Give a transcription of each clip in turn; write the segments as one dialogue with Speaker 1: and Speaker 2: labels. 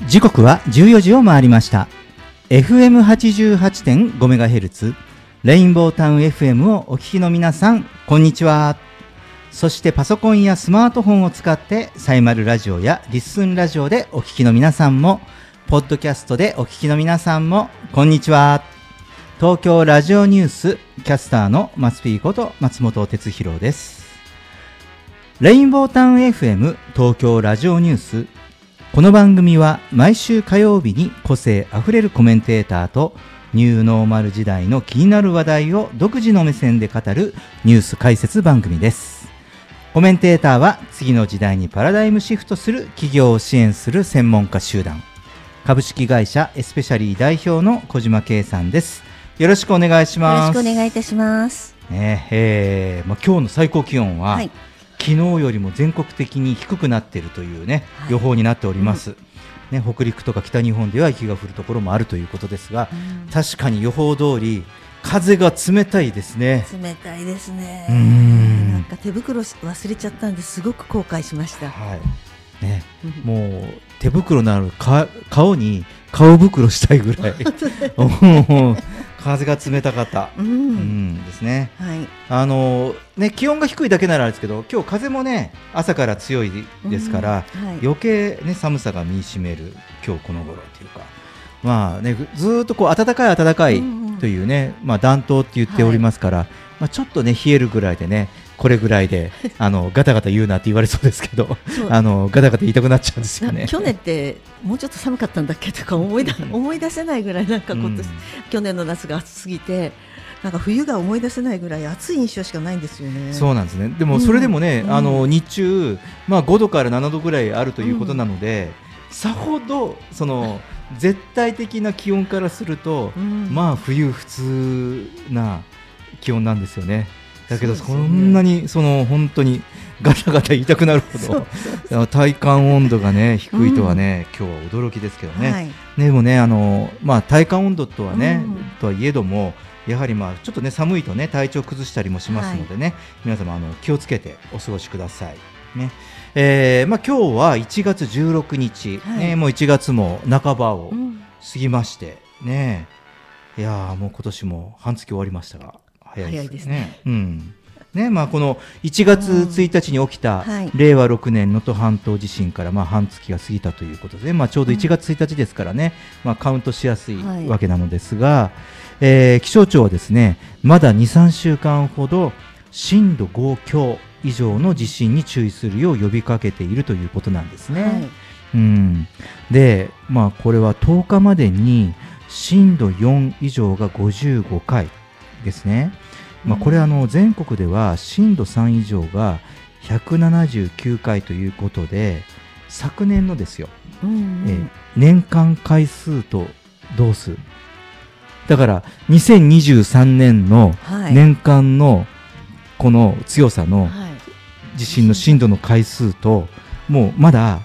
Speaker 1: 時刻は14時を回りました。 FM88.5MHz レインボータウン FM をお聞きの皆さん、こんにちは。そしてパソコンやスマートフォンを使ってサイマルラジオやリッスンラジオでお聞きの皆さんも、ポッドキャストでお聞きの皆さんも、こんにちは。東京ラジオニュースキャスターの松ピーこと松本哲弘です。レインボータウン FM 東京ラジオニュース、この番組は毎週火曜日に個性あふれるコメンテーターとニューノーマル時代の気になる話題を独自の目線で語るニュース解説番組です。コメンテーターは次の時代にパラダイムシフトする企業を支援する専門家集団、株式会社エスペシャリー代表の小島圭さんです。よろしくお願いします。
Speaker 2: よろしくお願いいたします。
Speaker 1: 今日の最高気温は、昨日よりも全国的に低くなっているというね、予報になっております、ね。北陸とか北日本では雪が降るところもあるということですが、確かに予報通り風が冷たいですね。
Speaker 2: 冷たいですね。なんか手袋忘れちゃったんですごく後悔しました。
Speaker 1: ね、もう手袋のある顔に顔袋したいぐらい風が冷たかった、ですね。気温が低いだけならあれですけど、今日風もね朝から強いですから、余計ね寒さが身に染める今日この頃というか、ずっとこう暖かいというね、暖冬って言っておりますから、ちょっとね冷えるぐらいでね、これぐらいでガタガタ言うなって言われそうですけどガタガタ言いたくなっちゃうんですよね。
Speaker 2: 去年ってもうちょっと寒かったんだっけとか思い出せないぐらい、なんか去年の夏が暑すぎて、なんか冬が思い出せないぐらい暑い印象しかないんですよね。
Speaker 1: そうなんですね。でもそれでもね、日中、5度から7度ぐらいあるということなので、さほどその絶対的な気温からすると、冬普通な気温なんですよね。だけどそんなに本当にガタガタ言いたくなるほど体感温度がね低いとはね、今日は驚きですけどね。でもね体感温度とはね、とはいえどもやはりちょっとね寒いとね体調崩したりもしますのでね、皆様気をつけてお過ごしくださいね。今日は1月16日、もう1月も半ばを過ぎましてね、いやもう今年も半月終わりましたが早いですね。この1月1日に起きた令和6年能登半島地震から半月が過ぎたということで、ちょうど1月1日ですからね、カウントしやすいわけなのですが、気象庁はですね、まだ 2,3 週間ほど震度5強以上の地震に注意するよう呼びかけているということなんですね。で、これは10日までに震度4以上が55回ですね。これ全国では震度3以上が179回ということで、昨年のですよ、年間回数と同数だから、2023年の年間のこの強さの地震の震度の回数と、もうまだ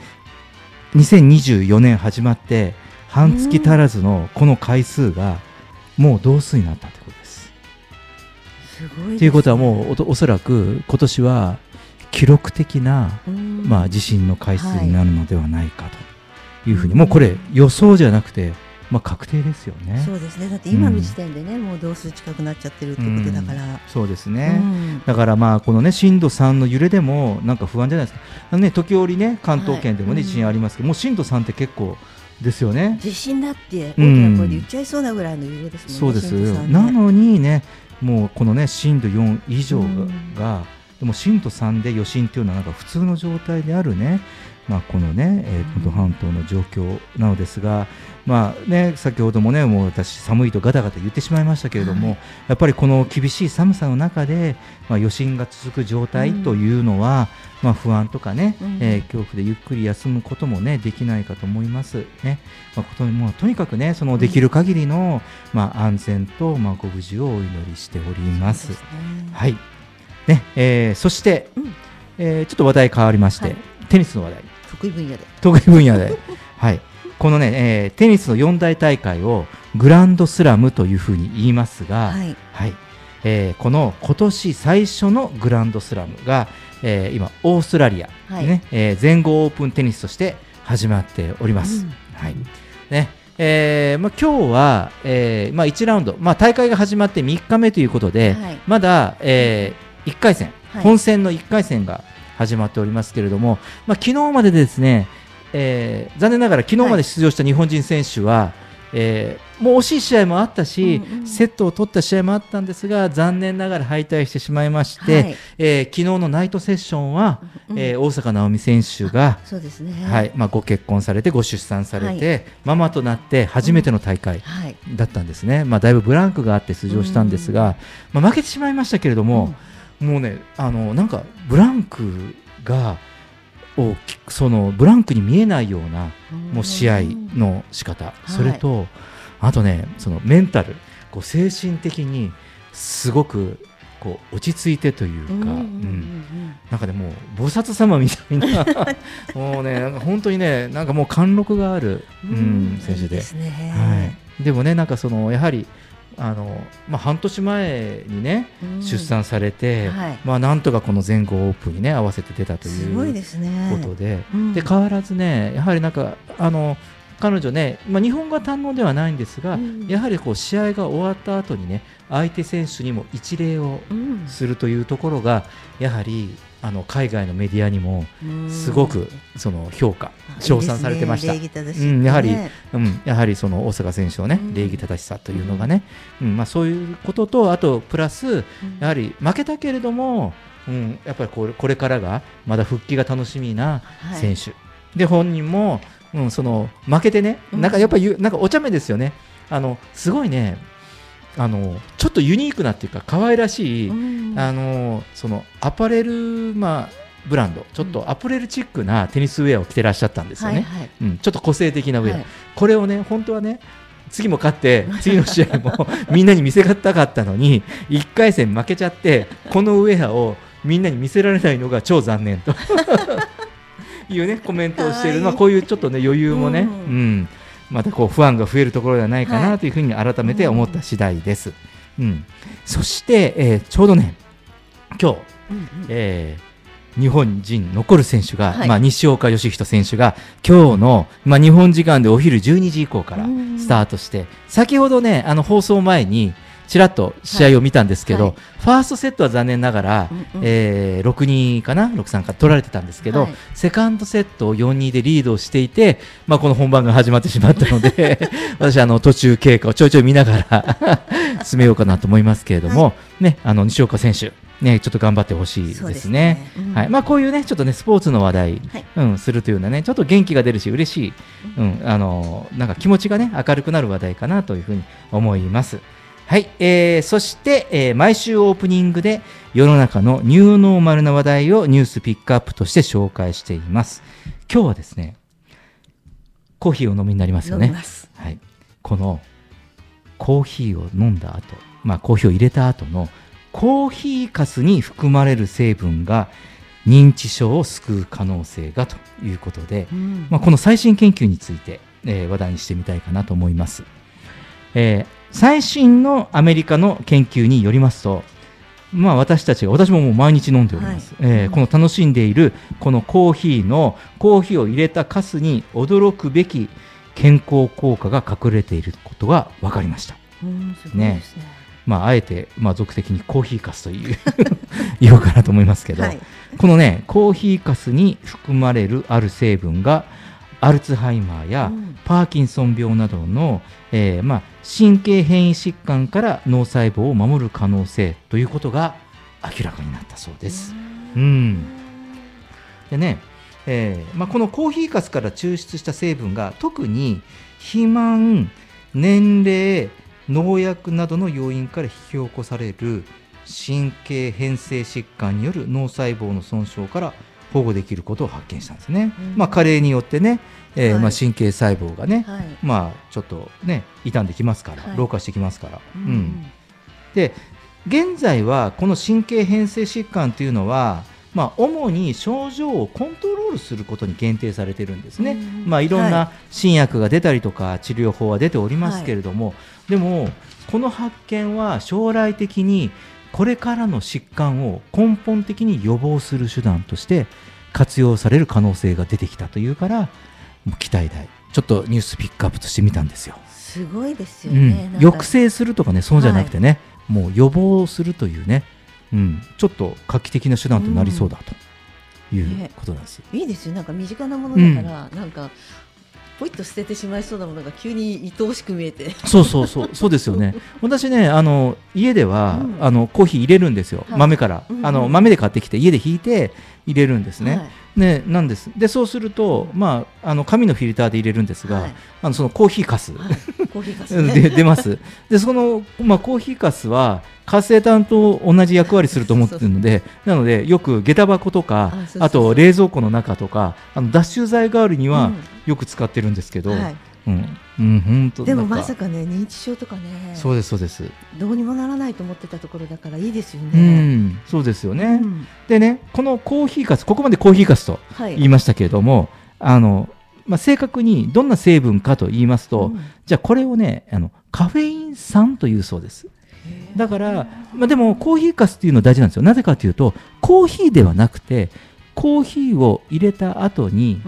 Speaker 1: 2024年始まって半月足らずのこの回数がもう同数になったということです。
Speaker 2: すごいですね。
Speaker 1: ということはもうおそらく今年は記録的な、地震の回数になるのではないかというふうに、もうこれ予想じゃなくて、確定ですよね。
Speaker 2: そうですね。だって今の時点でね、もう同数近くなっちゃってるってことだから、
Speaker 1: そうですね。だからこのね震度3の揺れでもなんか不安じゃないですか。時折ね関東圏でもね、地震ありますけど、もう震度3って結構ですよね。
Speaker 2: 地震だって大きな声で言っちゃいそうなぐらいの揺れですもんね。
Speaker 1: そうです。なのにね、もうこのね震度4以上が、でも震度3で余震っていうのはなんか普通の状態であるね、このね能登半島の状況なのですが、先ほどもね、もう私寒いとガタガタ言ってしまいましたけれども、やっぱりこの厳しい寒さの中で、余震が続く状態というのは、不安とかね、恐怖でゆっくり休むこともねできないかと思いますね。とにかくね、そのできる限りの、安全と、ご無事をお祈りしております。はいね。そして、ちょっと話題変わりまして、テニスの話題、
Speaker 2: 得意分野で
Speaker 1: このね、テニスの4大大会をグランドスラムというふうに言いますが、この今年最初のグランドスラムが、今オーストラリアでね、全豪オープンテニスとして始まっております。はいね今日は、1ラウンド、大会が始まって3日目ということで、まだ、1回戦、本戦の1回戦が始まっておりますけれども、昨日までですね、残念ながら昨日まで出場した日本人選手は、もう惜しい試合もあったし、セットを取った試合もあったんですが、残念ながら敗退してしまいまして、昨日のナイトセッションは、大坂なおみ選手が、ご結婚されてご出産されて、ママとなって初めての大会だったんですね。だいぶブランクがあって出場したんですが、負けてしまいましたけれども、もうねなんかブランクがそのブランクに見えないようなもう試合の仕方、それとあとね、そのメンタル、精神的にすごく落ち着いてというか、なんかね、もう菩薩様みたいなもうね、なんか本当にね、なんかもう貫禄がある、選手で、でもね、なんかそのやはり半年前にね、出産されて、なんとかこの全豪オープンにね合わせて出たということで、で変わらずね、やはりなんか彼女ね、日本語は堪能ではないんですが、やはり試合が終わった後にね、相手選手にも一礼をするというところが、やはり海外のメディアにもすごくその評価、称賛されてました。やはりその大坂選手のね、礼儀正しさというのがね、そういうことと、あとプラスやはり負けたけれども、やっぱりこれからがまだ復帰が楽しみな選手で、本人もその負けてね、なんかやっぱりなんかお茶目ですよね。すごいね、ちょっとユニークなっていうか可愛らしい、そのアパレル、ブランド、ちょっとアパレルチックなテニスウェアを着てらっしゃったんですよね。ちょっと個性的なウェア、これをね、本当はね、次も勝って次の試合もみんなに見せたかったのに1回戦負けちゃって、このウェアをみんなに見せられないのが超残念というね、コメントをしているのは、こういうちょっとね、余裕もね、またファンが増えるところではないかなというふうに改めて思った次第です。そして、ちょうどね、今日、日本人残る選手が、西岡良仁選手が今日の、日本時間でお昼12時以降からスタートして、先ほどね、放送前にちらっと試合を見たんですけど、ファーストセットは残念ながら、6-2 かな、6-3か取られてたんですけど、セカンドセットを 4-2 でリードをしていて、この本番が始まってしまったので私途中経過をちょいちょい見ながら進めようかなと思いますけれども、西岡選手ね、ちょっと頑張ってほしいですね。こういうね、ちょっとね、スポーツの話題、するというのはね、ちょっと元気が出るし嬉しい、なんか気持ちがね、明るくなる話題かなというふうに思います。はい、そして、毎週オープニングで世の中のニューノーマルな話題をニュースピックアップとして紹介しています。今日はですね、コーヒーを飲みになりますよね。はい、このコーヒーを飲んだ後、コーヒーを入れた後のコーヒーかすに含まれる成分が認知症を救う可能性がということで、この最新研究について、話題にしてみたいかなと思います。最新のアメリカの研究によりますと、私ももう毎日飲んでおります。この楽しんでいるこのコーヒーを入れたカスに驚くべき健康効果が隠れていることが分かりました。ね、あえて、俗的にコーヒーかすという言おうかなと思いますけど、このね、コーヒーかすに含まれるある成分がアルツハイマーやパーキンソン病などの、神経変異疾患から脳細胞を守る可能性ということが明らかになったそうです。でね、このコーヒーかすから抽出した成分が特に肥満、年齢、農薬などの要因から引き起こされる神経変性疾患による脳細胞の損傷から保護できることを発見したんですね。加齢によってね、神経細胞がね、ちょっとね傷んできますから、老化してきますから、で現在はこの神経変性疾患というのは、主に症状をコントロールすることに限定されているんですね。いろんな新薬が出たりとか治療法は出ておりますけれども、でもこの発見は将来的にこれからの疾患を根本的に予防する手段として活用される可能性が出てきたというから、 もう期待大、ちょっとニュースピックアップとしてみたんですよ。
Speaker 2: すごいですよね、
Speaker 1: 抑制するとかね、そうじゃなくてね、もう予防するというね、ちょっと画期的な手段となりそうだということなんですよ。
Speaker 2: いいですよ、なんか身近なものだから、なんかポイッと捨ててしまいそうなものが急に愛おしく見えて
Speaker 1: そうですよね。私ね、家では、コーヒー入れるんですよ、豆から、豆で買ってきて家でひいて入れるんですね。なんです。でそうすると、紙のフィルターで入れるんですが、そのコーヒーかす、で出ます。でその、コーヒーかすは活性炭と同じ役割すると思っているので、なのでよく下駄箱とか、あと冷蔵庫の中とか、脱臭剤代わりにはよく使ってるんですけど、本当
Speaker 2: でもまさかね、認知症とかね、
Speaker 1: そうですそうです、
Speaker 2: どうにもならないと思ってたところだからいいですよね。
Speaker 1: そうですよね。でね、このコーヒーかす、ここまでコーヒーかすと言いましたけれども、正確にどんな成分かと言いますと、じゃあこれをね、カフェイン酸というそうです。だから、でもコーヒーかすっていうのは大事なんですよ。なぜかというと、コーヒーではなくてコーヒーを入れた後に、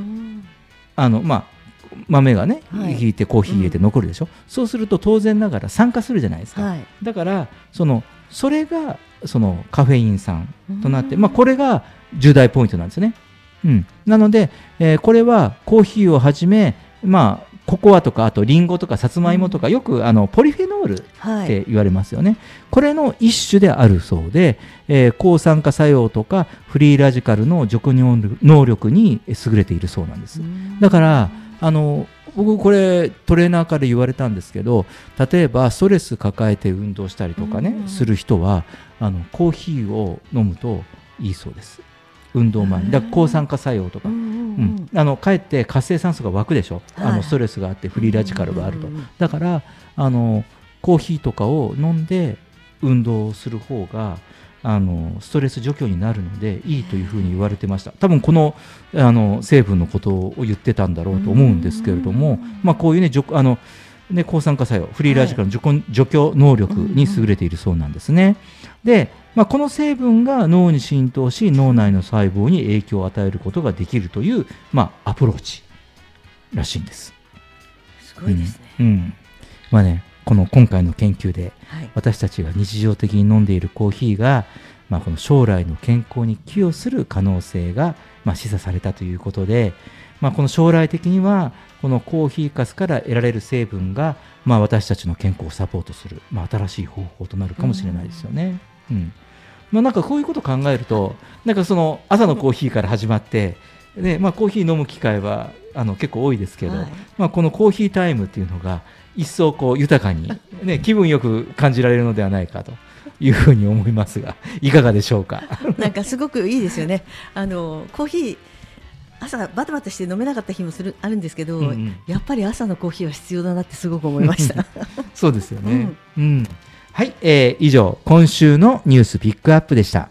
Speaker 1: 豆がね、ひいてコーヒー入れて残るでしょ、そうすると当然ながら酸化するじゃないですか、だからそれがそのカフェイン酸となって、これが重大ポイントなんですね。なので、これはコーヒーをはじめ、ココアとか、あとリンゴとかさつまいもとか、よくポリフェノールって言われますよね。これの一種であるそうで、抗酸化作用とかフリーラジカルの除去能力に優れているそうなんです。だから僕これトレーナーから言われたんですけど、例えばストレス抱えて運動したりとかね、する人はコーヒーを飲むといいそうです。運動前に。だから抗酸化作用とか、かえって活性酸素が湧くでしょ、ストレスがあってフリーラジカルがあると。だからコーヒーとかを飲んで運動する方がストレス除去になるのでいいというふうに言われてました。多分この成分のことを言ってたんだろうと思うんですけれども、こういうね、抗酸化作用、フリーラジカルの除去能力に優れているそうなんですね。で、この成分が脳に浸透し、脳内の細胞に影響を与えることができるという、アプローチらしいんです。
Speaker 2: すごいです
Speaker 1: ね。今回の研究で、私たちが日常的に飲んでいるコーヒーが、この将来の健康に寄与する可能性が、示唆されたということで、この将来的にはこのコーヒーかすから得られる成分が、私たちの健康をサポートする、新しい方法となるかもしれないですよね。なんかこういうことを考えると、なんかその朝のコーヒーから始まって、コーヒー飲む機会は結構多いですけど、このコーヒータイムっていうのが一層豊かに、気分よく感じられるのではないかというふうに思いますが、いかがでしょうか。
Speaker 2: なんかすごくいいですよね。コーヒー朝バタバタして飲めなかった日もあるんですけど、やっぱり朝のコーヒーは必要だなってすごく思いました
Speaker 1: そうですよね。はい、以上今週のニュースピックアップでした。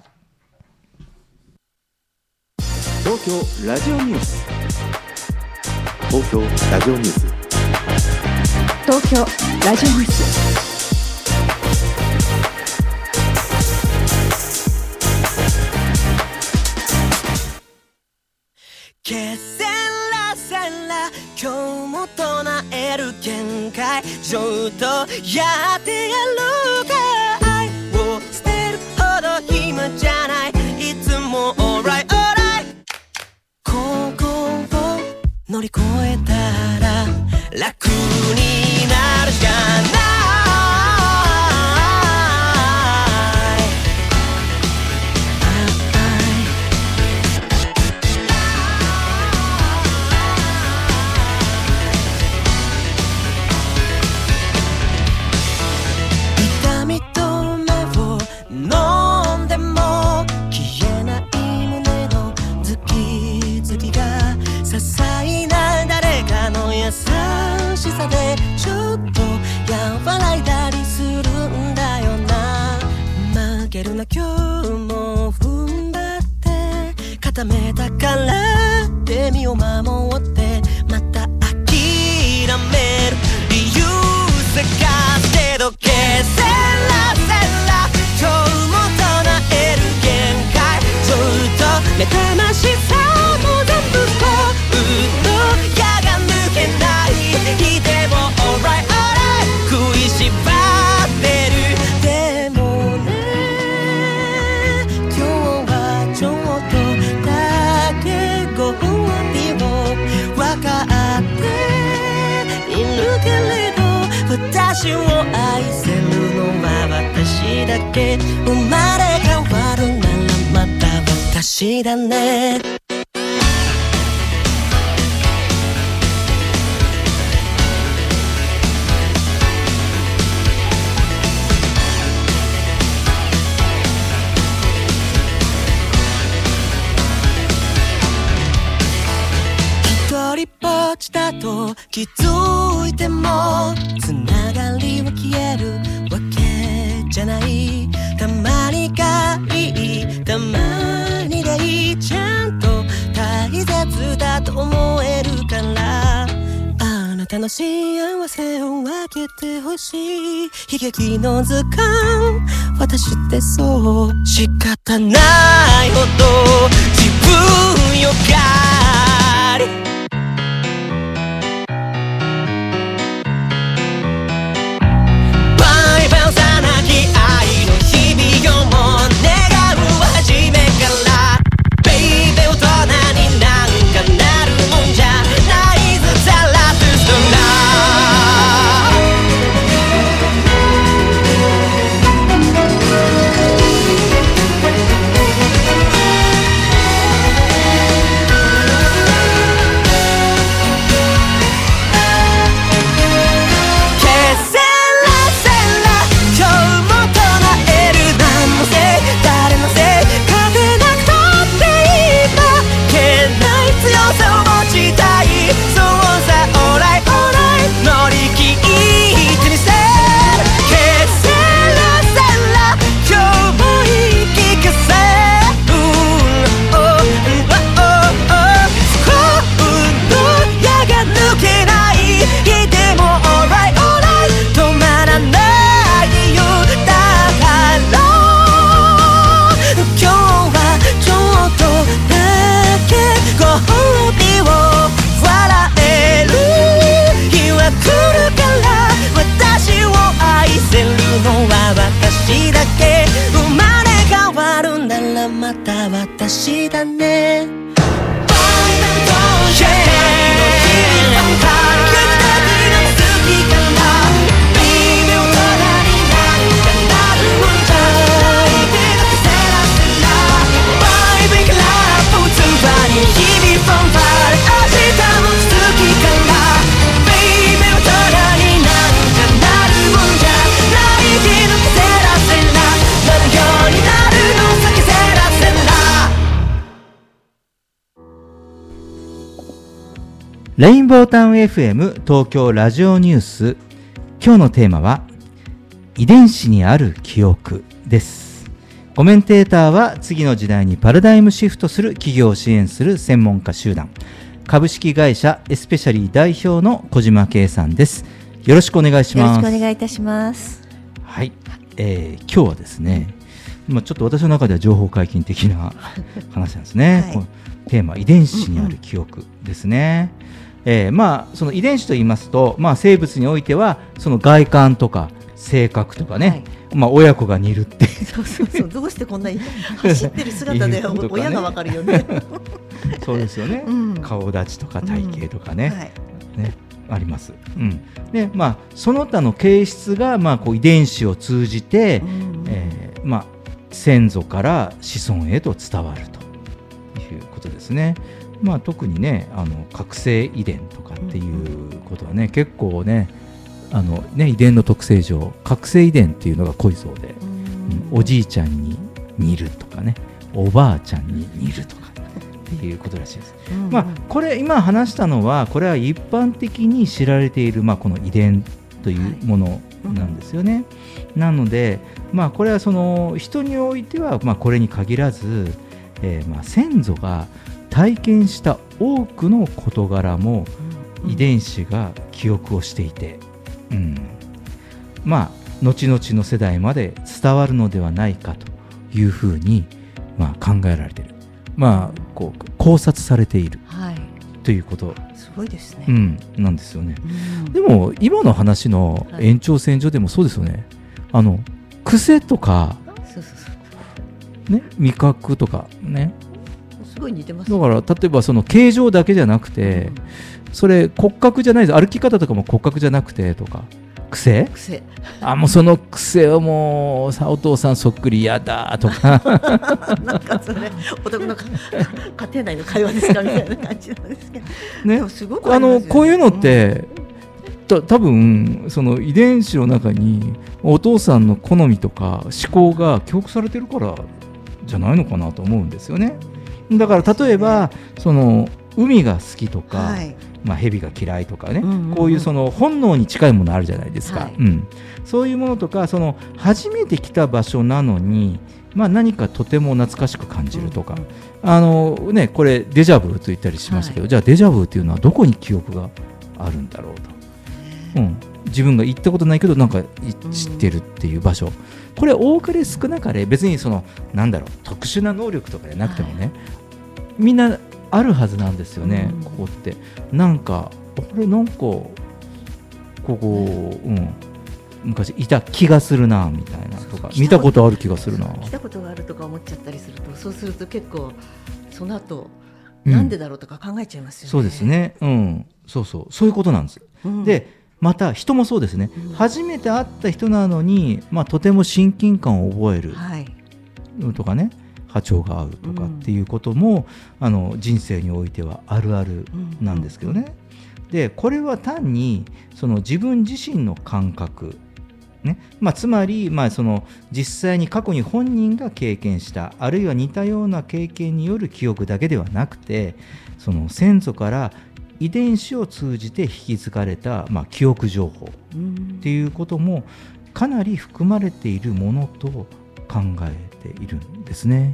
Speaker 3: 東京ラジオニュース、東京ラジオニュース、
Speaker 4: 東京ラジオニュース。
Speaker 5: 決戦らせら今日も唱える限界上とやってやるか、愛を捨てるほど暇じゃない、いつも alright alright、 ここを乗り越えたら楽になるしかない。でちょっと和らいだりするんだよな。負けるな今日も踏ん張って固めたからって身を守って、また諦める理由探すけど、消せらせら今日も唱える限界、ずっと目覚ましさも全部こうとやがな私を愛せるのは私だけ。生まれ変わるならまた私だね。一人ぼっちだと気づいてもつながりは消えるわけじゃない。たまにがいい、たまにがいい、ちゃんと大切だと思えるから、あなたの幸せを分けてほしい。悲劇の図鑑私ってそう仕方ないほど自分よがり。私だね。
Speaker 1: レインボータウン FM 東京ラジオニュース、今日のテーマは遺伝子にある記憶です。コメンテーターは次の時代にパラダイムシフトする企業を支援する専門家集団株式会社エスペシャリー代表の小島圭さんです。よろしくお願いします。
Speaker 2: よろしくお願いいたします。
Speaker 1: はい、今日はですね、ちょっと私の中では情報解禁的な話なんですね、はい、このテーマ遺伝子にある記憶ですね。その遺伝子と言いますと、生物においてはその外観とか性格とかね、はい、親子が似るって
Speaker 2: そうどうしてこんなに走ってる姿で親がわかるよね
Speaker 1: そうですよね、顔立ちとか体型とかね、ねあります、でその他の形質がこう遺伝子を通じて、先祖から子孫へと伝わるということですね。特にね覚醒遺伝とかっていうことはね、結構ね遺伝の特性上覚醒遺伝っていうのが濃いそうで、おじいちゃんに似るとかね、おばあちゃんに似るとかっていうことらしいです。これ今話したのはこれは一般的に知られているこの遺伝というものなんですよね。なのでこれはその人においてはこれに限らず、先祖が体験した多くの事柄も遺伝子が記憶をしていて、後々の世代まで伝わるのではないかというふうに考えられている、こう考察されている、ということ
Speaker 2: すごいですね、
Speaker 1: なんですよね。でも今の話の延長線上でもそうですよね。癖とか、味覚とかね、
Speaker 2: すごい似てます。
Speaker 1: だから例えばその形状だけじゃなくて、それ骨格じゃないです。歩き方とかも骨格じゃなくてとか、 癖もうその癖をもうお父さんそっくりやだとか
Speaker 2: なんかそれお宅の家庭内の会話ですかみたいな感じなんですけど、
Speaker 1: ね、
Speaker 2: でもすごくありますよね。
Speaker 1: こういうのって、多分その遺伝子の中にお父さんの好みとか思考が記憶されてるからじゃないのかなと思うんですよね。だから例えばその海が好きとか、はい、蛇が嫌いとかね、こういうその本能に近いものあるじゃないですか、はい、そういうものとか、その初めて来た場所なのに、何かとても懐かしく感じるとか、これデジャブと言ったりしましたけど、はい、じゃあデジャブっていうのはどこに記憶があるんだろうと、自分が行ったことないけどなんか知ってるっていう場所、これ多かれ少なかれ別にその特殊な能力とかじゃなくてもね、はい、みんなあるはずなんですよね、ここってなんかここ、昔いた気がするなみたいなとか、見たことある気がするな、
Speaker 2: 来たことがあるとか思っちゃったりすると、そうすると結構その後なんでだろうとか考えちゃいますよね。
Speaker 1: そうですね、そういうことなんです、でまた人もそうですね、初めて会った人なのに、とても親近感を覚えるとかね、波長が合うとかっていうことも、人生においてはあるあるなんですけどね、でこれは単にその自分自身の感覚、ね、つまり、その実際に過去に本人が経験したあるいは似たような経験による記憶だけではなくて、その先祖から遺伝子を通じて引き継がれた、記憶情報っていうこともかなり含まれているものと考えているんですね、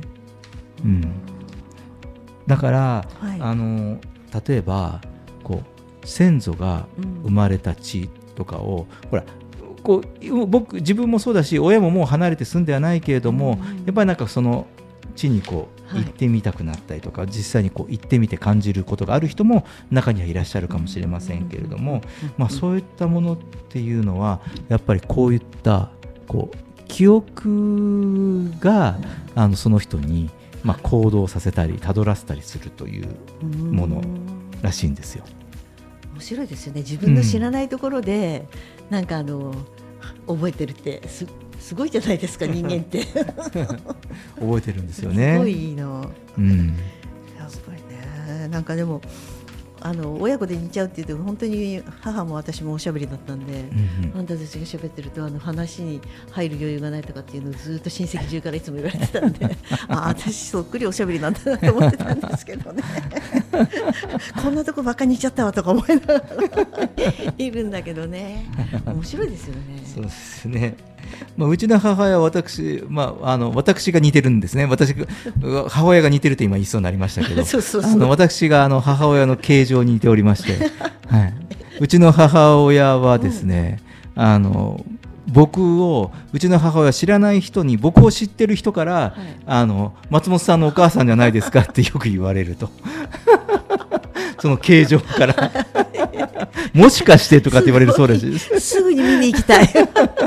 Speaker 1: だから、はい、例えば先祖が生まれた地とかを、ほら自分もそうだし親ももう離れて住んではないけれども、やっぱりなんかその地に行ってみたくなったりとか、実際に行ってみて感じることがある人も中にはいらっしゃるかもしれませんけれども、そういったものっていうのはやっぱりこういった記憶がその人に行動させたりたどらせたりするというものらしいんですよ。
Speaker 2: 面白いですよね。自分の知らないところで、なんか覚えてるってすごいじゃないですか、人間って
Speaker 1: 覚えてるんですよね。
Speaker 2: すごいいいな、やっぱりね。なんかでも親子で似ちゃうって言うと本当に母も私もおしゃべりだったんで、あんたたちがしゃべってると話に入る余裕がないとかっていうのをずっと親戚中からいつも言われてたんで私そっくりおしゃべりなんだなと思ってたんですけどねこんなとこばっかり似ちゃったわとか思いながらいるんだけどね、面白いですよね。
Speaker 1: そうですね。うちの母親は私が似てるんですね。母親が似てると今言いそうになりましたけど私が母親の形状に似ておりまして、はい、うちの母親はですね、僕をうちの母親知らない人に僕を知ってる人から、松本さんのお母さんじゃないですかってよく言われるとその形状からもしかしてとかって言われるそうです。
Speaker 2: すぐに見に行きたい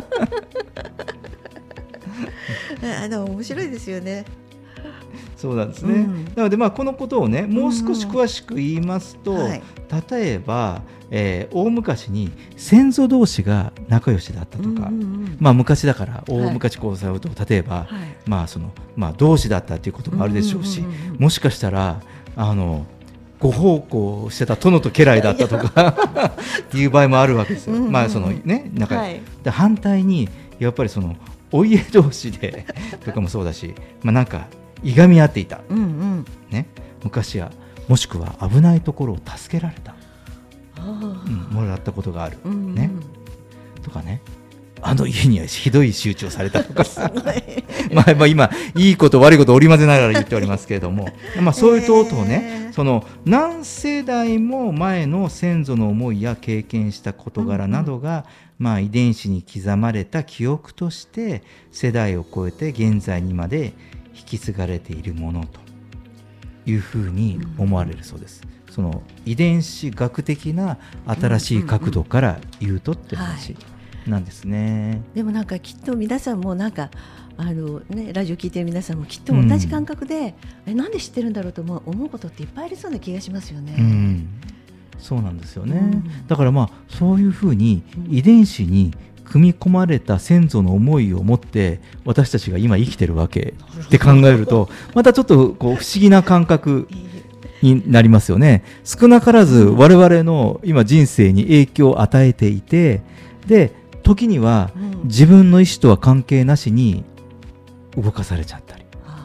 Speaker 2: 面白いですよね。
Speaker 1: そうなんですね、なのでこのことをねもう少し詳しく言いますと、例えば、大昔に先祖同士が仲良しだったとか、昔だから大昔こうさると、例えば、同志だったということもあるでしょうし、もしかしたらご奉公してた殿と家来だったとかいう場合もあるわけですよ。で反対にやっぱりそのお家同士でとかもそうだし、なんかいがみ合っていた、昔はもしくは危ないところを助けられた、もらったことがある、とかね、家にはひどい仕打ちをされたとか今いいこと悪いことを織り交ぜながら言っておりますけれども、そういうことをね、その何世代も前の先祖の思いや経験した事柄などが、遺伝子に刻まれた記憶として世代を超えて現在にまで引き継がれているものというふうに思われるそうです。その遺伝子学的な新しい角度から言うとって話なんですね。
Speaker 2: でもなんかきっと皆さんもなんかラジオ聞いてる皆さんもきっと同じ感覚で、なんで知ってるんだろうと思うことっていっぱいありそうな気がしますよね。
Speaker 1: そうなんですよね、だからそういうふうに遺伝子に組み込まれた先祖の思いを持って私たちが今生きてるわけって考えるとまたちょっとこう不思議な感覚になりますよね。少なからず我々の今人生に影響を与えていて、で時には自分の意思とは関係なしに動かされちゃったり、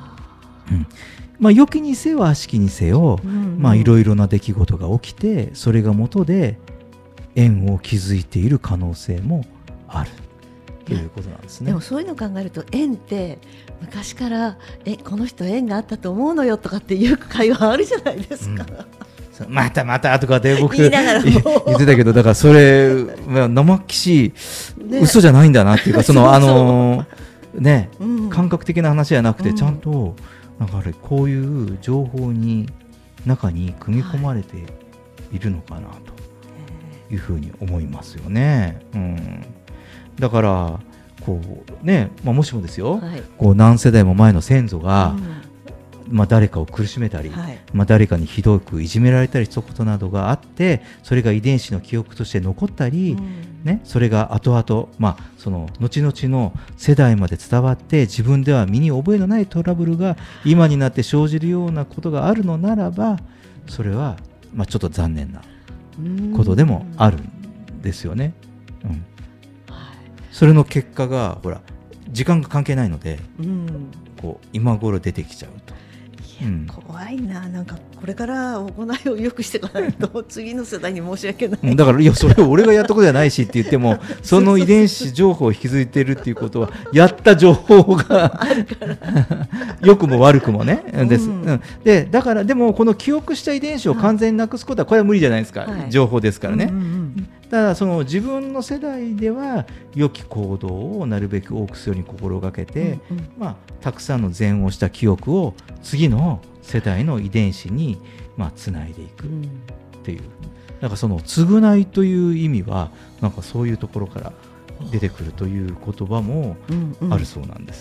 Speaker 1: 良きにせよ悪しきにせよ、いろいろな出来事が起きてそれが元で縁を築いている可能性もあるということなんですね。
Speaker 2: でもそういうのを考えると縁って昔からこの人縁があったと思うのよとかっていう会話あるじゃないですか、
Speaker 1: またとかって僕言
Speaker 2: 言
Speaker 1: ってたけど、だからそれ生っきしい嘘じゃないんだなっていうか、その感覚的な話じゃなくてちゃんとなんかこういう情報に中に組み込まれているのかなというふうに思いますよね。だからこうね、もしもですよ、こう何世代も前の先祖が、誰かを苦しめたり、誰かにひどくいじめられたりしたことなどがあって、それが遺伝子の記憶として残ったり、それが後々、その後々の世代まで伝わって自分では身に覚えのないトラブルが今になって生じるようなことがあるのならば、それはちょっと残念なことでもあるんですよね。それの結果がほら時間が関係ないので、こう今頃出てきちゃうと。
Speaker 2: 怖いな、なんかこれから行いを良くしていかないと次の世代に申し訳ない。
Speaker 1: だからそれを俺がやったことじゃないしって言ってもその遺伝子情報を引き継いでいるっていうことはやった情報が良くも悪くもねです、でだからでもこの記憶した遺伝子を完全になくすことはこれは無理じゃないですか、情報ですからね。ただその自分の世代では良き行動をなるべく多くするように心がけて、たくさんの善をした記憶を次の世代の遺伝子につないでいくっていう、なんかその償いという意味はなんかそういうところから出てくるという言葉もあるそうなんです。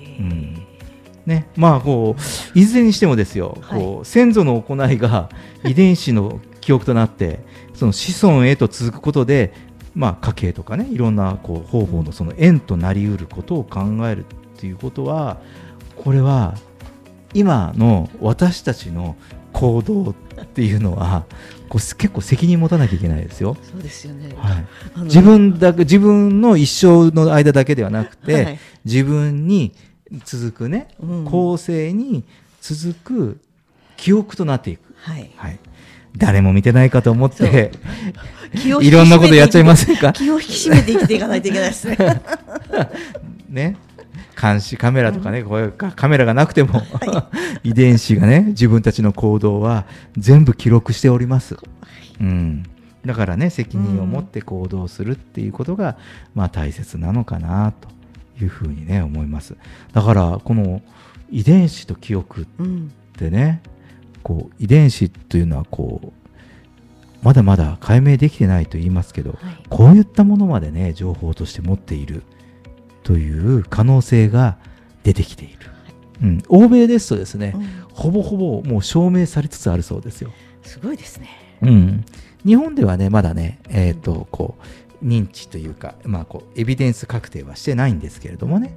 Speaker 1: こういずれにしてもですよ、こう先祖の行いが遺伝子の記憶となってその子孫へと続くことで、家系とかね、いろんなこう方々のその縁となりうることを考えるっていうことは、これは今の私たちの行動っていうのはこう結構責任持たなきゃいけないですよ。
Speaker 2: そうですよね、
Speaker 1: 自分の一生の間だけではなくて、自分に続くね、後世に続く記憶となっていく、誰も見てないかと思っていろんなことやっちゃいませんか。
Speaker 2: 気を引き締めて生きていかないといけないですね。
Speaker 1: ね、監視カメラとかね、こういうカメラがなくても、遺伝子がね自分たちの行動は全部記録しております、だからね責任を持って行動するっていうことが、大切なのかなというふうにね思います。だからこの遺伝子と記憶ってね、こう遺伝子というのはこうまだまだ解明できてないと言いますけど、こういったものまでね情報として持っているという可能性が出てきている、欧米ですとですね、ほぼほぼもう証明されつつあるそうですよ。
Speaker 2: すごいですね。
Speaker 1: 日本ではねまだね、こう認知というか、こうエビデンス確定はしてないんですけれどもね、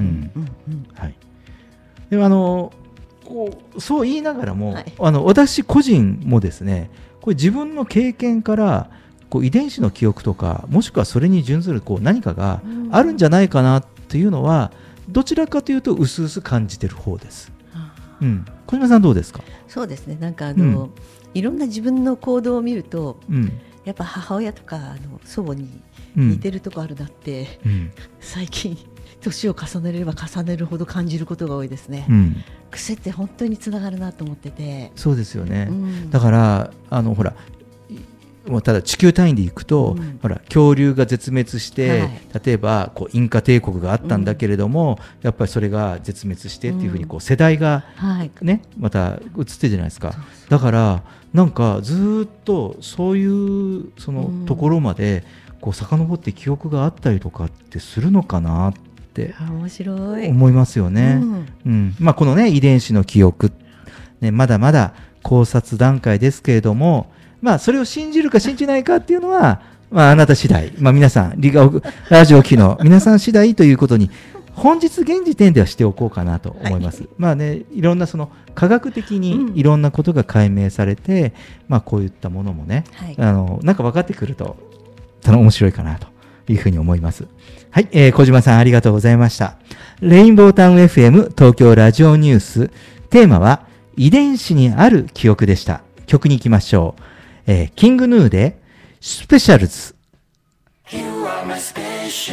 Speaker 1: でもこうそう言いながらも、私個人もですね、これ自分の経験からこう遺伝子の記憶とか、もしくはそれに準ずるこう何かがあるんじゃないかなっていうのは、どちらかというと薄々感じてる方です。小島さんどうですか。
Speaker 2: そうですね、なんかいろんな自分の行動を見ると、やっぱ母親とか祖母に似てるとこあるなって、最近年を重ねれば重ねるほど感じることが多いですね。癖って本当につながるなと思ってて。
Speaker 1: そうですよね、だからほらもうただ地球単位でいくと、ほら恐竜が絶滅して、例えばこうインカ帝国があったんだけれども、やっぱりそれが絶滅してっていうふうにこう世代が、また移ってるじゃないですか。だからなんかずっとそういうそのところまでこう遡って記憶があったりとかってするのかなって
Speaker 2: 面白い
Speaker 1: 思いますよね。このね遺伝子の記憶、まだまだ考察段階ですけれども、 それを信じるか信じないかっていうのは、あなた次第、皆さんラジオ機能皆さん次第ということに本日現時点ではしておこうかなと思います。いろんなその科学的にいろんなことが解明されて、こういったものもね、なんか分かってくると面白いかなというふうに思います。はい、小島さんありがとうございました。レインボータウン FM 東京ラジオニュース、テーマは遺伝子にある記憶でした。曲に行きましょう。キングヌーでスペシャルズ。
Speaker 5: You are my special.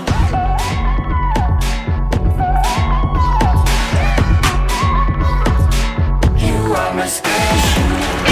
Speaker 5: You are my special.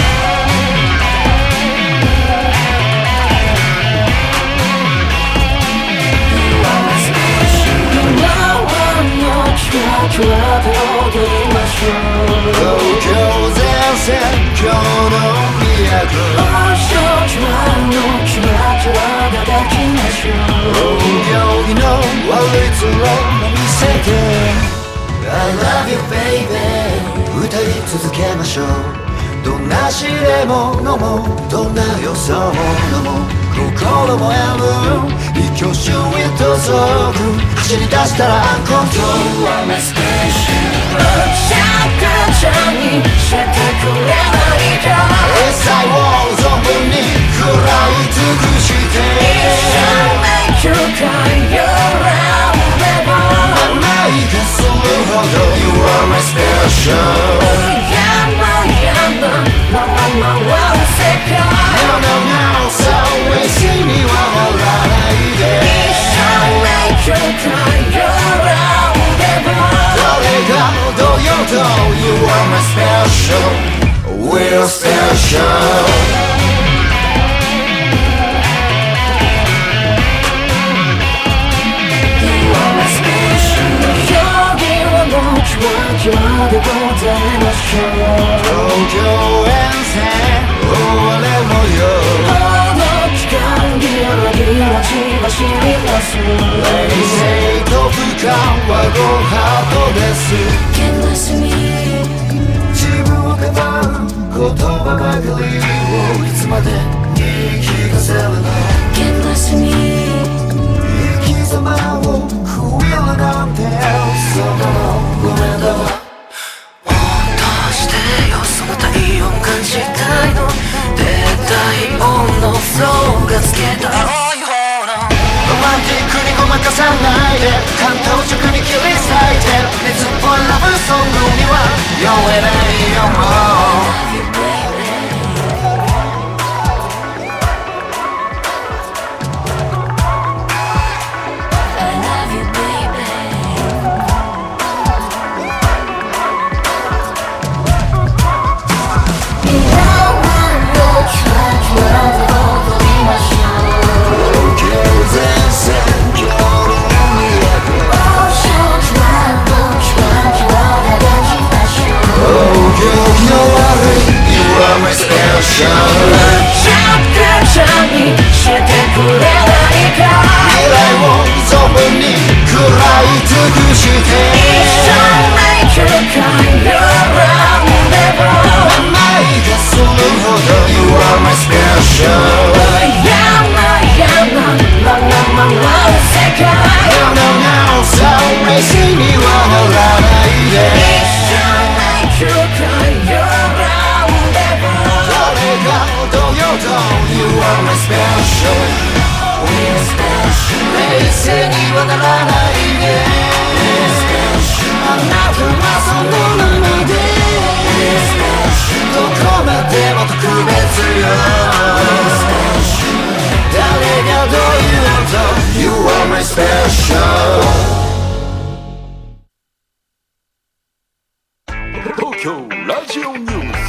Speaker 5: You are my special. No one knows what you are doing my show.
Speaker 6: 東京前線今日の都
Speaker 5: 少女のキラキラが抱きましょう。
Speaker 6: 行儀の悪い面を見せて I love you baby 歌い続けましょう。どんな試練も飲もう、どんな予想も飲もう、心も病む一挙手へと走走り出したらアンコントロール
Speaker 5: You are my special. シャカちゃんにしてくれないか。
Speaker 6: エサイを存分に食らい尽くして
Speaker 5: 一生 make you cry your own never.
Speaker 6: 甘いがするほど You are my special. No, no, no, そう一緒にはならないで。
Speaker 5: 一生 make you cry your own never.
Speaker 6: 誰がどうようと You are my special. We're special. What you're the golden ocean. 東京沿線終われもよ。
Speaker 5: あの期間ギラギラ血が知ります。
Speaker 6: 冷静と不感はごハートです。
Speaker 5: Can't listen me
Speaker 6: 自分をかばう言葉ばかりをいつまで言い聞かせるの
Speaker 5: Can't listen me
Speaker 6: 生き様を食いらなんてそのごめんだわ。
Speaker 5: どうしてよその体温感じたいの。低体温のフローがつけた青い方の
Speaker 6: ロマンティックにごまかさないで感動直に切り裂いて熱っぽいラブソングには酔えないよもう。
Speaker 5: シャッカちゃんにしてくれないか。
Speaker 6: 未来を存分に食らい尽くして
Speaker 5: 一生 make you cry your own never.
Speaker 6: 甘いがするほど You are my special.
Speaker 5: 山世界
Speaker 6: No, no, no そう飯にはならないで
Speaker 5: 一生 make you cry your own never.
Speaker 6: 誰がどうようと You are my special.
Speaker 5: We're special.
Speaker 6: 冷静にはならないで
Speaker 5: We're special.
Speaker 6: あなたはそのままで
Speaker 5: We're special.
Speaker 6: どこまでも特別よ
Speaker 5: We're special.
Speaker 6: 誰がどう言おうと You are my special. 東京ラジオニュース。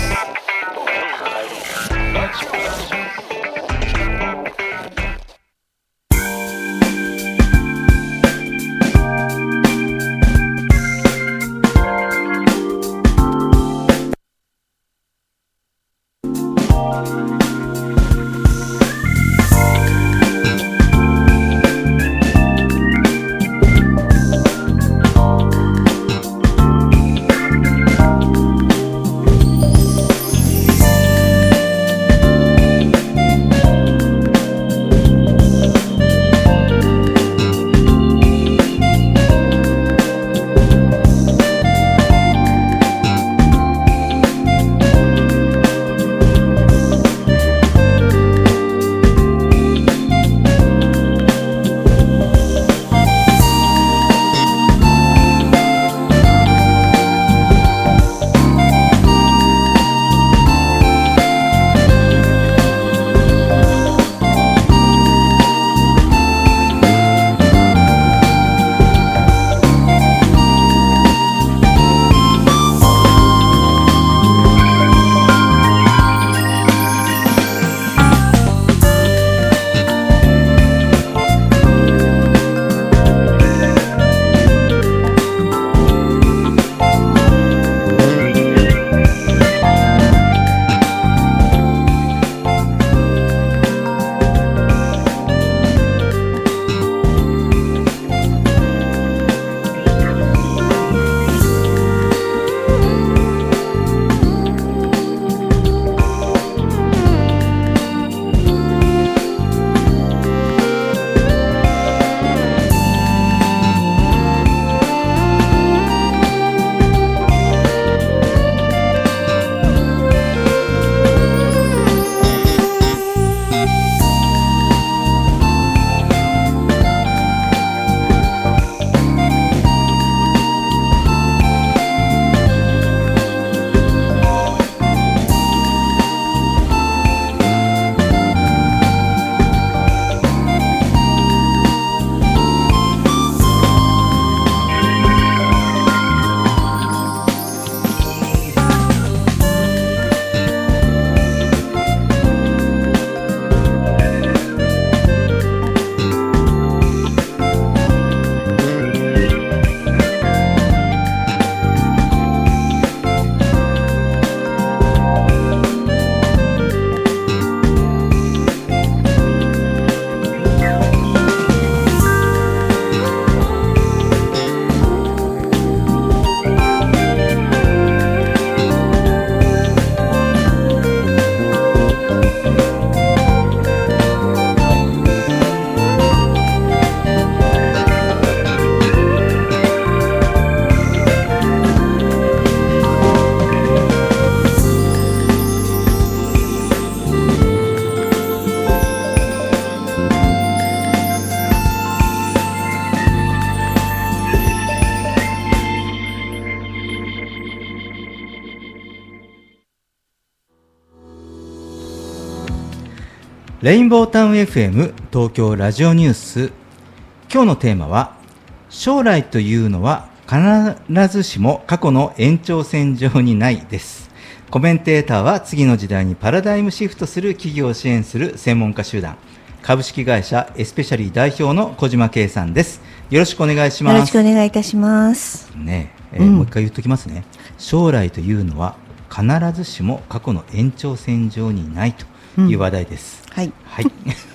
Speaker 1: レインボータウン FM 東京ラジオニュース。今日のテーマは将来というのは必ずしも過去の延長線上にないです。コメンテーターは次の時代にパラダイムシフトする企業を支援する専門家集団株式会社エスペシャリー代表の小島圭さんです。よろしくお願いします。
Speaker 2: よろしくお願いいたします
Speaker 1: ね。もう一回言っときますね。将来というのは必ずしも過去の延長線上にないという話題です。
Speaker 2: はい、
Speaker 1: はい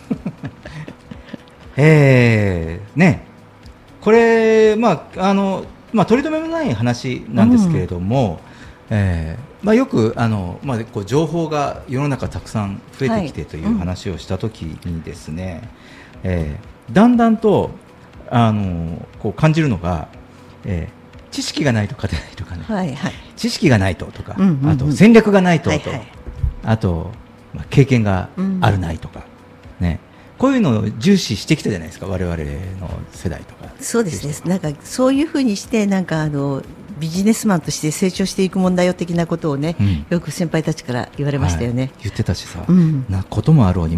Speaker 1: ね、これ、取り留めのない話なんですけれども、よくこう情報が世の中たくさん増えてきてという話をしたときにですね、だんだんとこう感じるのが、知識がないと勝てないとかね、
Speaker 2: はいはい、
Speaker 1: 知識がないとか、あと戦略がないと、あと、経験があるないとか、ね、こういうのを重視してきたじゃないですか、我々の世代とか。
Speaker 2: そうですね、なんかそういうふうにしてなんかビジネスマンとして成長していく問題よ的なことをね、よく先輩たちから言われましたよね。
Speaker 1: 言ってたしさ、なこともあろうに、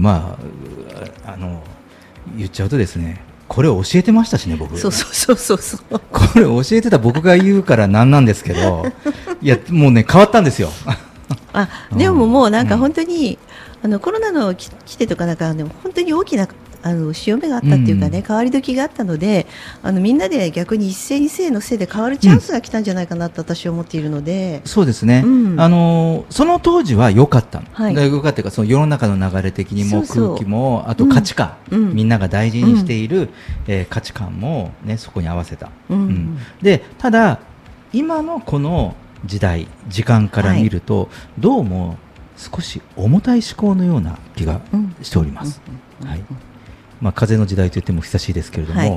Speaker 1: 言っちゃうとですね、これを教えてましたしね、僕。
Speaker 2: そう
Speaker 1: これ教えてた僕が言うからなんなんですけどいやもうね変わったんですよ
Speaker 2: でももうなんか本当に、コロナの来てとかなんか本当に大きな潮目があったっていうかね、変わり時があったので、みんなで逆に一斉にせいのせいで変わるチャンスが来たんじゃないかなと私は思っているので、
Speaker 1: そうですね、その当時は良かったの、良かったというか、その世の中の流れ的にも空気も、あと価値観、みんなが大事にしている、価値観も、ね、そこに合わせた、でただ今のこの時間から見ると、どうも少し重たい思考のような気がしております。風の時代といっても久しいですけれども、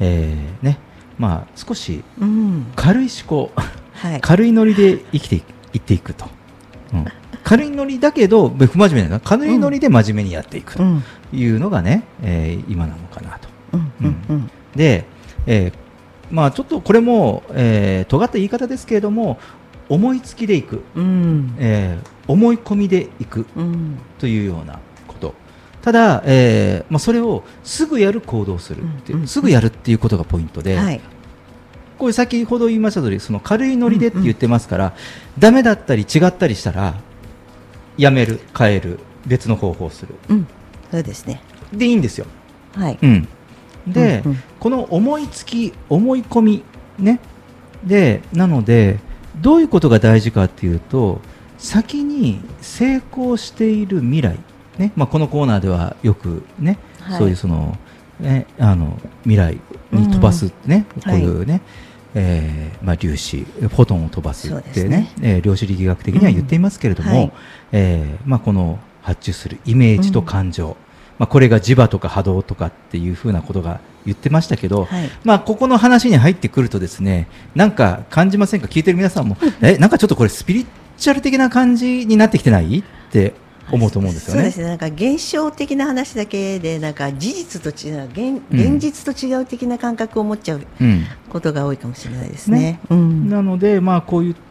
Speaker 1: 少し軽い思考、軽いノリで生きていっていくと、軽いノリだけど不真面目な、軽いノリで真面目にやっていくというのがね、今なのかなと。で、ちょっとこれも、尖った言い方ですけれども、思いつきでいく、思い込みでいくというようなこと。ただ、それをすぐやる行動するっていう、すぐやるっていうことがポイントで、これ先ほど言いました通り、その軽いノリでって言ってますから、ダメだったり違ったりしたらやめる、変える、別の方法をする、
Speaker 2: そうですね、
Speaker 1: でいいんですよ。で、この思いつき、思い込みね、でなのでどういうことが大事かっていうと、先に成功している未来ね、このコーナーではよくね、そういうその、未来に飛ばすね、こういうね、粒子、フォトンを飛ばすってね、量子力学的には言っていますけれども、この発注するイメージと感情、これが磁場とか波動とかっていうふうなことが言ってましたけど、ここの話に入ってくるとですね、なんか感じませんか、聞いてる皆さんもなんかちょっとこれスピリチュアル的な感じになってきてないって思うと思うんですよね。
Speaker 2: そうですね、なんか現象的な話だけで、なんか事実と違う、現実と違う的な感覚を持っちゃうことが多いかもしれないですね。
Speaker 1: なので、こういった、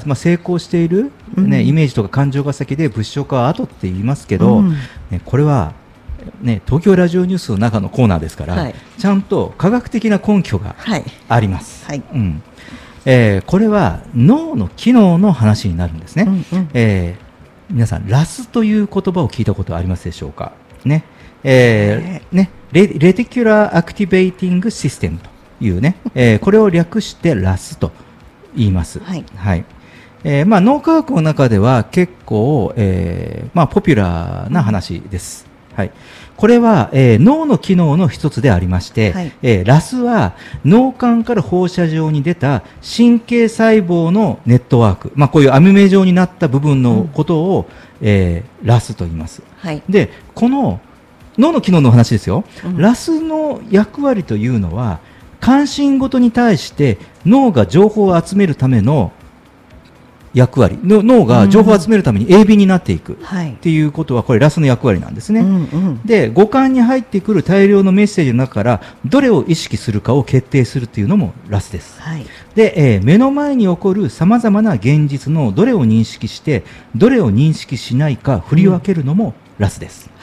Speaker 1: 成功している、イメージとか感情が先で物証化は後って言いますけど、これは東京ラジオニュースの中のコーナーですから、ちゃんと科学的な根拠があります。これは脳の機能の話になるんですね。皆さんラスという言葉を聞いたことありますでしょうかね。レティキュラーアクティベーティングシステムというね、これを略してラスと言います。脳科学の中では結構、ポピュラーな話です。これは、脳の機能の一つでありまして、ラスは脳幹から放射状に出た神経細胞のネットワーク、こういう網目状になった部分のことを、ラスと言います。で、この脳の機能の話ですよ。ラスの役割というのは、関心事に対して脳が情報を集めるための役割、脳が情報を集めるために鋭敏になっていくっていうことは、これラスの役割なんですね。で、五感に入ってくる大量のメッセージの中からどれを意識するかを決定するっていうのもラスです。で、目の前に起こるさまざまな現実のどれを認識してどれを認識しないか振り分けるのもラスです。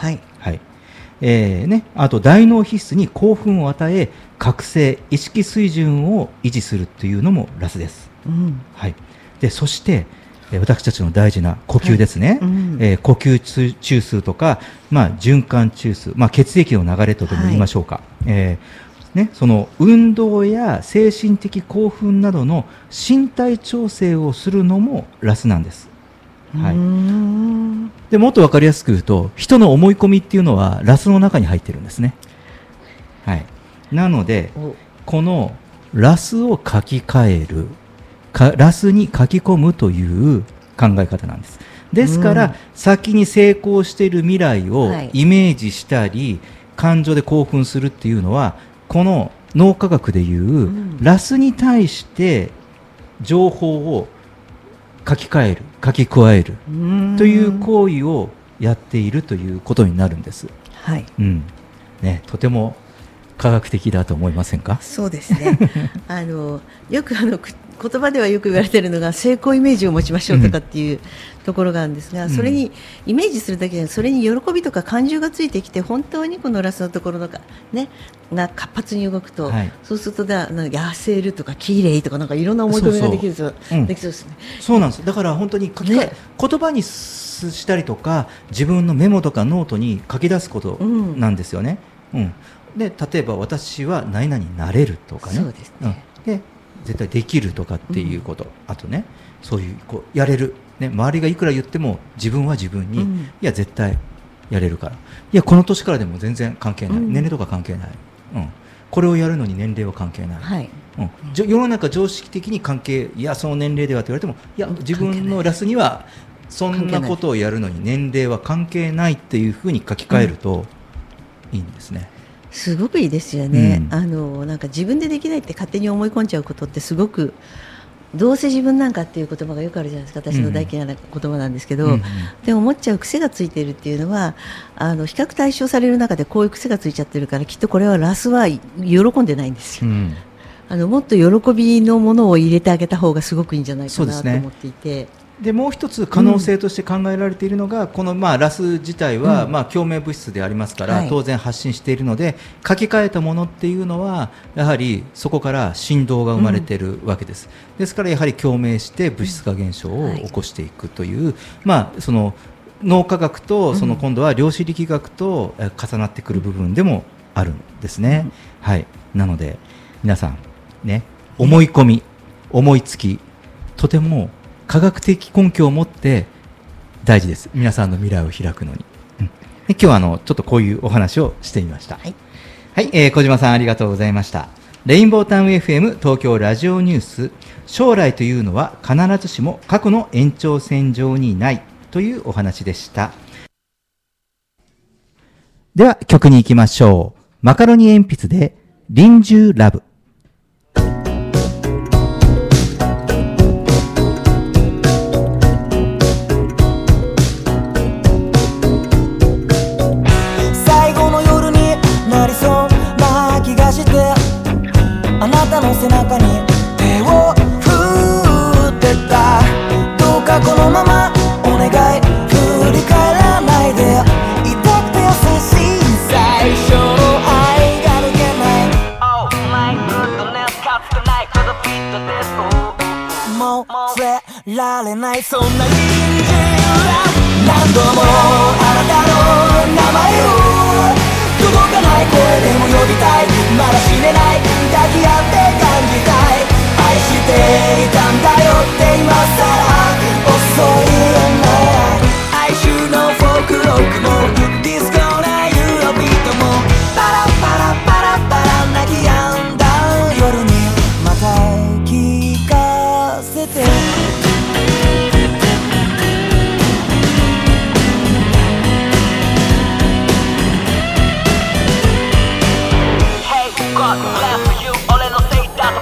Speaker 1: はいあと大脳皮質に興奮を与え覚醒意識水準を維持するというのもラスです、はい、でそして私たちの大事な呼吸ですね、呼吸中枢とか、循環中枢、血液の流れとでも言いましょうか、その運動や精神的興奮などの身体調整をするのもラスなんです、はい、でもっと分かりやすく言うと人の思い込みっていうのはラスの中に入ってるんですね、はい、なのでこのラスを書き換えるラスに書き込むという考え方なんです。ですから、先に成功している未来をイメージしたり、感情で興奮するっていうのはこの脳科学でいうラスに対して情報を書き換える書き加えるという行為をやっているということになるんです、はいとても科学的だと思いませんか？
Speaker 2: そうですねよく言葉ではよく言われているのが成功イメージを持ちましょうとかっていうところがあるんですが、それにイメージするだけでそれに喜びとか感情がついてきて本当にこのラスのところが活発に動くと、そうすると痩せるとか綺麗とかなんかいろんな思い込みができるとできそうですね。
Speaker 1: そうなんです。だから本当に言葉にしたりとか自分のメモとかノートに書き出すことなんですよね、で例えば私は何々になれるとかね、そうですね、で絶対できるとかっていうこと、あとねそういうやれる、周りがいくら言っても自分は自分に、いや絶対やれるから、いやこの年からでも全然関係ない、年齢とか関係ない、これをやるのに年齢は関係ない、世の中常識的に関係、いやその年齢ではと言われても、いや自分のラスにはそんなことをやるのに年齢は関係ないっていうふうに書き換えるといいんですね。
Speaker 2: すごくいいですよね、なんか自分でできないって勝手に思い込んじゃうことってすごく、どうせ自分なんかっていう言葉がよくあるじゃないですか。私の大嫌いな言葉なんですけど、でも思っちゃう癖がついているっていうのは比較対象される中でこういう癖がついちゃってるから、きっとこれはラスは喜んでないんですよ、もっと喜びのものを入れてあげた方がすごくいいんじゃないかなと思っていて、
Speaker 1: でもう一つ可能性として考えられているのが、このラス自体は共鳴物質でありますから、当然発信しているので、書き換えたものっていうのはやはりそこから振動が生まれているわけです、ですからやはり共鳴して物質化現象を起こしていくという、その脳科学とその今度は量子力学と重なってくる部分でもあるんですね、なので皆さんね、思い込み、思いつき、とても科学的根拠を持って大事です。皆さんの未来を開くのに、で今日はちょっとこういうお話をしてみました。小島さんありがとうございました。レインボータウン FM 東京ラジオニュース、将来というのは必ずしも過去の延長線上にないというお話でした。では曲に行きましょう。マカロニ鉛筆で臨終ラブ。
Speaker 7: あなたの背中に手を振ってた。どうかこのままお願い、振り返らないで。痛くて優しい最初の愛が抜けない。 Oh my goodness かつてないほどフィットです。もう忘れられないそんな臨時ラブ。何度もあなたの名前を届かない声でも呼びたい。まだ死ねない抱き合って感じたい。愛していたんだよって今さら遅いよな。哀愁のフォークロックもディスコなユーロビートもパラパラパラパラ泣き止んだ夜にまた聞かせて。God bless you 俺のせいだっ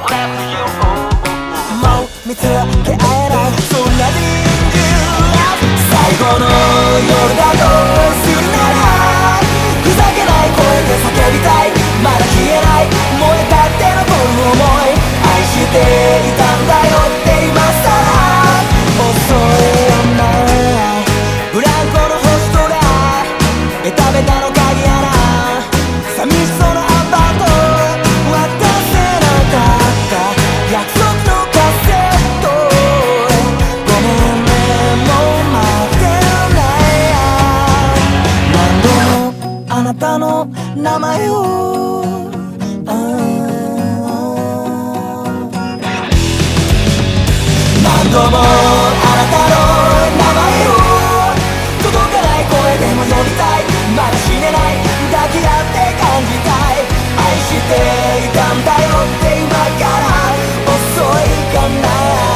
Speaker 7: 度もあなたの名前を届かない声でも呼びたいまだ死ねない抱き合って感じたい愛していたんだよって今から遅いかな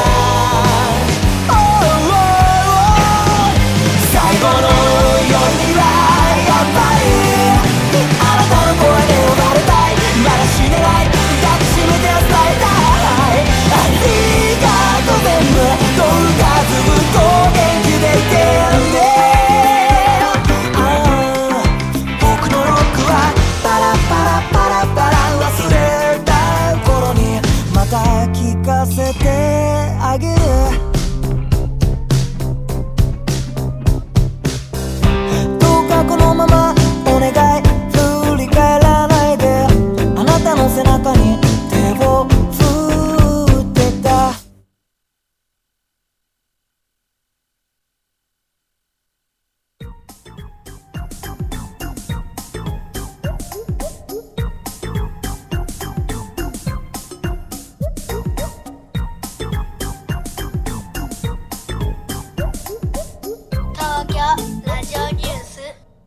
Speaker 7: 最後の夜にはやっぱりあなたの声で呼ばれたいまだ死ねない抱きしめて伝えたいありがとう全部どうかずっと元気でいてね僕のロックはパラパラパラパラ忘れた頃にまた聞かせてあげるこのままお願い振り返らないであなたの背中に手を振ってた
Speaker 8: 東京ラジオニュース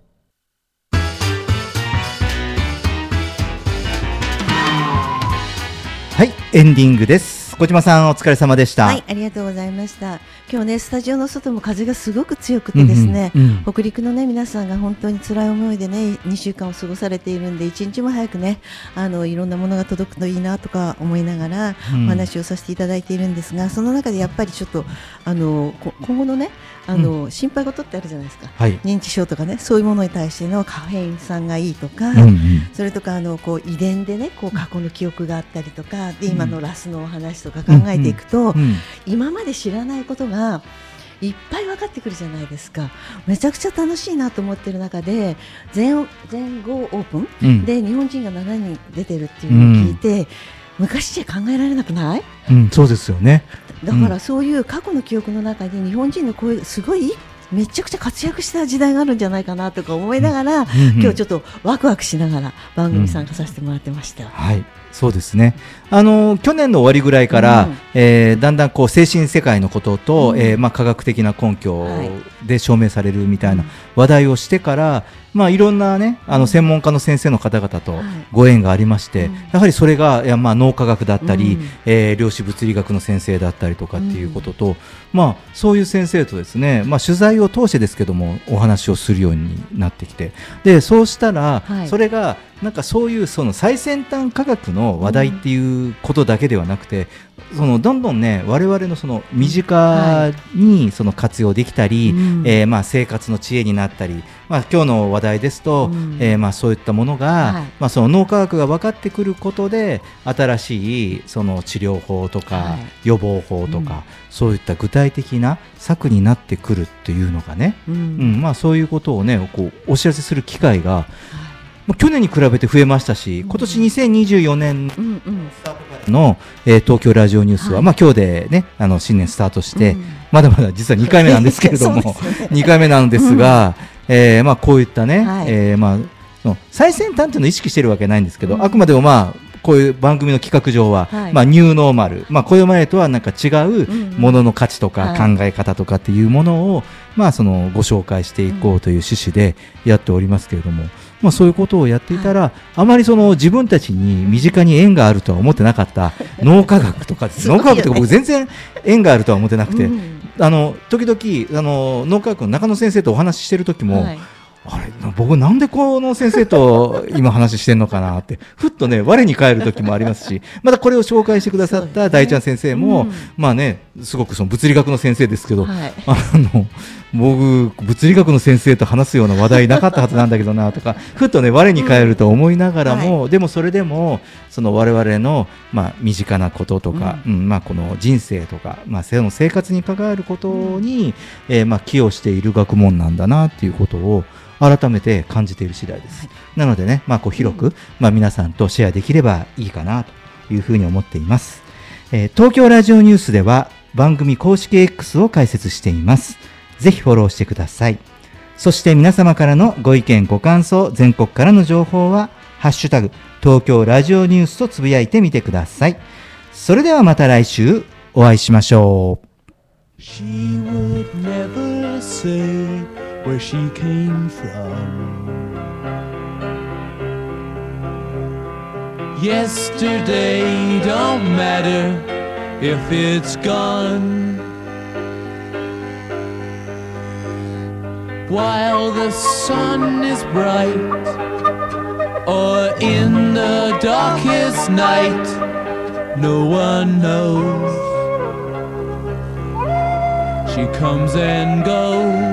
Speaker 1: はい、エンディングです。小島さんお疲れ様でした。
Speaker 2: はい、ありがとうございました。今日ねスタジオの外も風がすごく強くてですね、北陸のね皆さんが本当に辛い思いでね2週間を過ごされているんで一日も早くねいろんなものが届くといいなとか思いながらお話をさせていただいているんですが、その中でやっぱりちょっと今後のね心配事ってあるじゃないですか、はい、認知症とかねそういうものに対してのカフェイン酸がいいとか、それとか遺伝でね過去の記憶があったりとかで今のラスのお話とか考えていくと、今まで知らないことがいっぱい分かってくるじゃないですか。めちゃくちゃ楽しいなと思っている中で全豪オープン、で日本人が7人出てるっていうのを聞いて、昔じゃ考えられなくない？
Speaker 1: そうですよね。
Speaker 2: だからそういう過去の記憶の中で日本人の声すごいめちゃくちゃ活躍した時代があるんじゃないかなとか思いながら、今日ちょっとワクワクしながら番組参加させてもらってました。
Speaker 1: はい、そうですね。去年の終わりぐらいから、だんだん精神世界のことと、科学的な根拠で証明されるみたいな話題をしてから、いろんなね専門家の先生の方々とご縁がありまして、やはりそれが脳科学だったり、量子物理学の先生だったりとかっていうことと、そういう先生とですね、取材を通してですけどもお話をするようになってきて、でそうしたら、それがなんかそういうその最先端科学の話題っていうことだけではなくて、どんどんね我々のその身近にその活用できたり、生活の知恵になったり、今日の話題ですと、そういったものが、その脳科学が分かってくることで新しいその治療法とか、予防法とか、そういった具体的な策になってくるっていうのがね、そういうことをねお知らせする機会が去年に比べて増えましたし、今年2024年の東京ラジオニュースは、今日でね新年スタートして、まだまだ実は2回目なんですけれども2回目なんですが、こういったね、最先端というのを意識しているわけないんですけど、あくまでもこういう番組の企画上は、ニューノーマル、これまでとはなんか違うものの価値とか考え方とかっていうものを、そのご紹介していこうという趣旨でやっておりますけれども、そういうことをやっていたら、あまりその自分たちに身近に縁があるとは思ってなかった脳科学とか脳科学とか僕全然縁があるとは思ってなくて、時々脳科学の中野先生とお話ししてる時も、あれ僕なんでこの先生と今話してんのかなってふっとね我に返る時もありますし、またこれを紹介してくださった大ちゃん先生も、すごくその物理学の先生ですけど、僕物理学の先生と話すような話題なかったはずなんだけどなとかふっとね我に返ると思いながらも、でもそれでもその我々の身近なこととか、この人生とかその生活に関わることに寄与している学問なんだなっていうことを改めて感じている次第です。なのでね、広く、皆さんとシェアできればいいかなというふうに思っています。東京ラジオニュースでは番組公式 X を開設しています。ぜひフォローしてください。そして皆様からのご意見ご感想、全国からの情報はハッシュタグ東京ラジオニュースとつぶやいてみてください。それではまた来週お会いしましょう。
Speaker 9: She would never say where she came from. Yesterday don't matter if it's gone. While the sun is bright, or in the darkest night, no one knows. She comes and goes.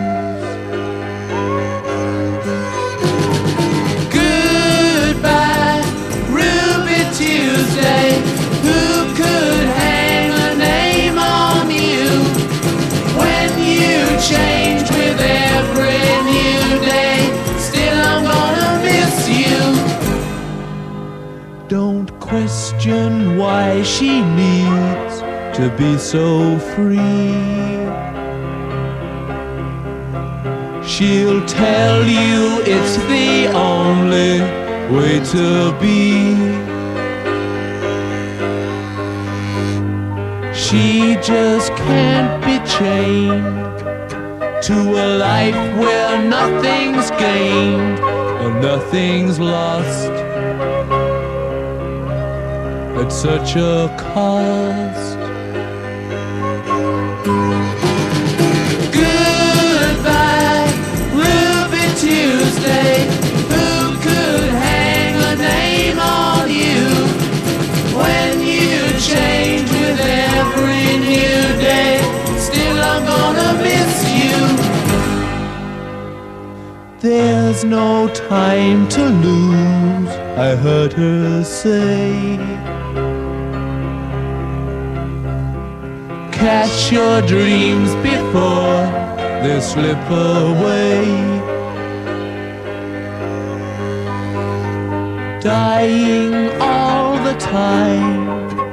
Speaker 9: Goodbye, Ruby Tuesday. Who could hang a name on you when you change with every new day? Still I'm gonna miss you. Don't question why she needs to be so free. She'll tell you it's the only way to be. She just can't be chained to a life where nothing's gained and nothing's lost at such a cost. Tuesday, who could hang a name on you when you change with every new day? Still I'm gonna miss you. There's no time to lose, I heard her say. Catch your dreams before they slip away. Dying all the time.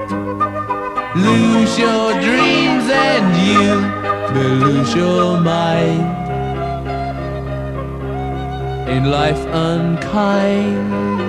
Speaker 9: Lose your dreams and you will lose your mind. In life unkind.